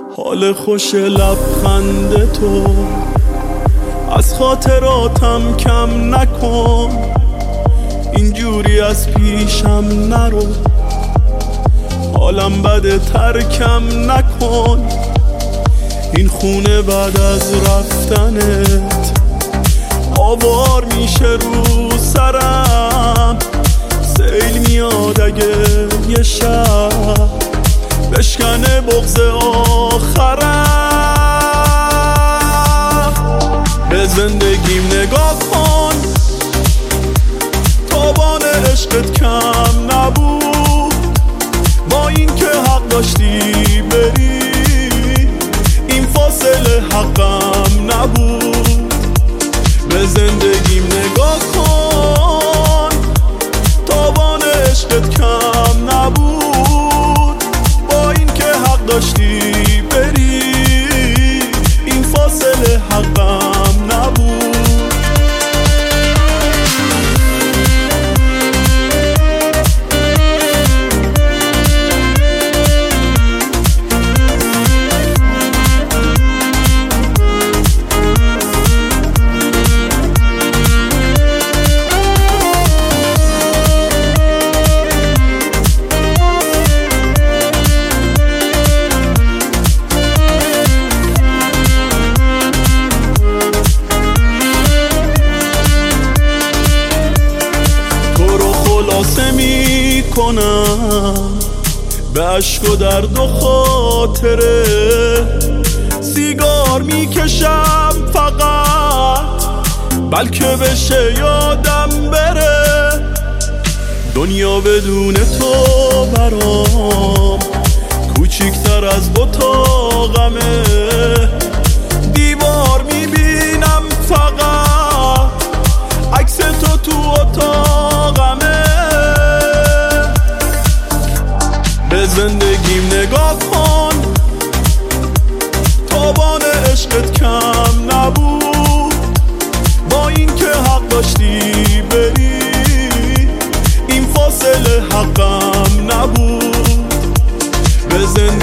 حال خوش لبخند تو از خاطراتم کم نکن، اینجوری از پیشم نرو، حالم بده ترکم نکن. این خونه بعد از رفتنت آوار میشه رو سرم، سیل میاد اگه یه شب بشکنه بغض آخرم. به زندگیم نگاه کن، تابان عشقت کم نبود، با این که حق داشتی بری این فاصله حقم نبود. به زندگیم نگاه کن، تابان عشقت کم نبود، با این که حق داشتی بری این فاصله حقم نبود. خلاصه می کنم به عشق و درد و خاطره، سیگار می کشم فقط بلکه بشه یادم بره. دنیا بدون تو برام کوچیکتر از اتاقمه، دیوار می بینم فقط عکس تو اتاقمه. به زندگیم نگاه کن، تابان عشقت کم نبود، با این که حق داشتی بری این فاصله حقم نبود. به